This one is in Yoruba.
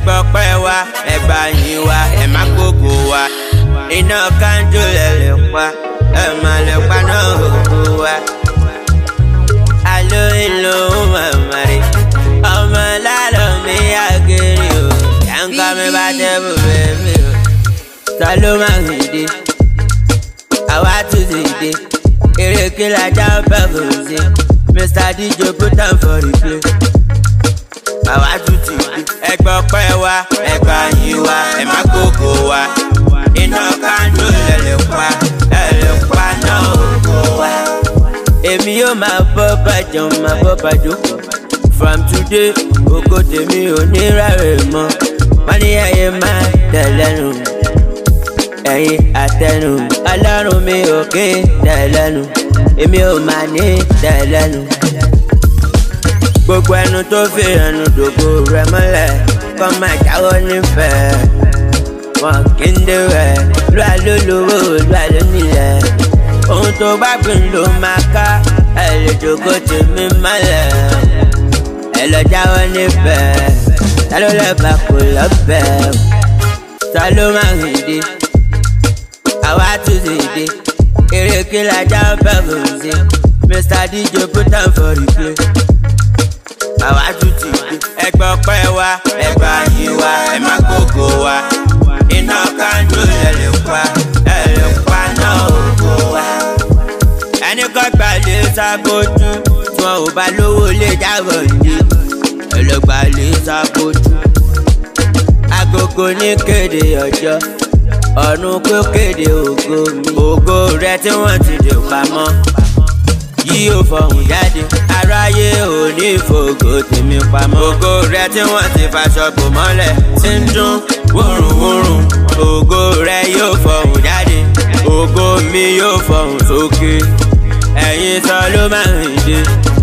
ẹgbọ́ pẹ́ wa ẹgbà yín wa ẹ má gbogbo wa iná kanjú lẹ̀ pa ẹ má lè pa náà gbogbo wa. alo ìlú mamari ọmọ lálọ́ mi àgẹ̀rẹ̀ o yàǹkà mi bá tẹ́ bù bẹ́ẹ̀ mi o. ta ló máa ń dé àwa tún ti dé eré kí la já bẹ́ẹ̀ kò sí Mr. DJ put am for replay. àwa tún ti dé ẹgbọ́ pẹ́ wa ẹgbà yín wa ẹ má gbogbo wa iná kanjú lẹ̀ pa náà gbogbo wa. èmi yóò máa bọ́ bàjọ́ máa bọ́ bàjọ́ kù from today oko tèmi ò ní rárẹ̀ mọ́ wọ́n ní ẹyẹ máa tẹ̀lẹ́nu ẹ̀yin àtẹnu ọlọ́run mi ò kí tẹ̀lẹ́nu èmi ò máa ní tẹ̀lẹ́nu. gbogbo ẹnu tó fi ẹnu dògbò rẹ̀ mọ́lẹ̀ kọ́ máa jáwọ́ nífẹ̀ẹ́ wọn kì í dé rẹ̀ lóà ló lówó lóà ló nílẹ̀ ohun tó bá gbìn ló máa ká ẹ lè dògbò tèmi mọ́lẹ̀ ẹ lọ jáwọ́ nífẹ̀ẹ́ ta ló lẹ́bàá kò lọ́bẹ̀ẹ́ ta ló máa rìn dé àwa tún ti dé eré kí la já bẹ́ẹ̀ kò sí Mr. DJ put am for replay. àwa tún ti dé ẹgbọ́ pẹ́ wa ẹgbà yín wa ẹ má gbogbo wa iná kanjú lè pa náà gbogbo wa. ẹni kọ́ gbàlè sábójú tí wọn ò bá lówó lè jábọ̀ ní ẹlẹ́gbàlè sábójú. agogo ní kéde ọjọ́ ọ̀run kó kéde ògo mi ògo rẹ tí wọ́n ti dè pamọ́ yìí ò fọhùn jáde aráyé ò ní fògo tèmi pamọ́ ògo rẹ tí wọ́n ti faṣọ bò mọ́lẹ̀ tí ń dún wúrùwúrù ògo rẹ yóò fọhùn jáde ògo mi yóò fọhùn sókè ẹ̀yin sọ ló máa ń dé.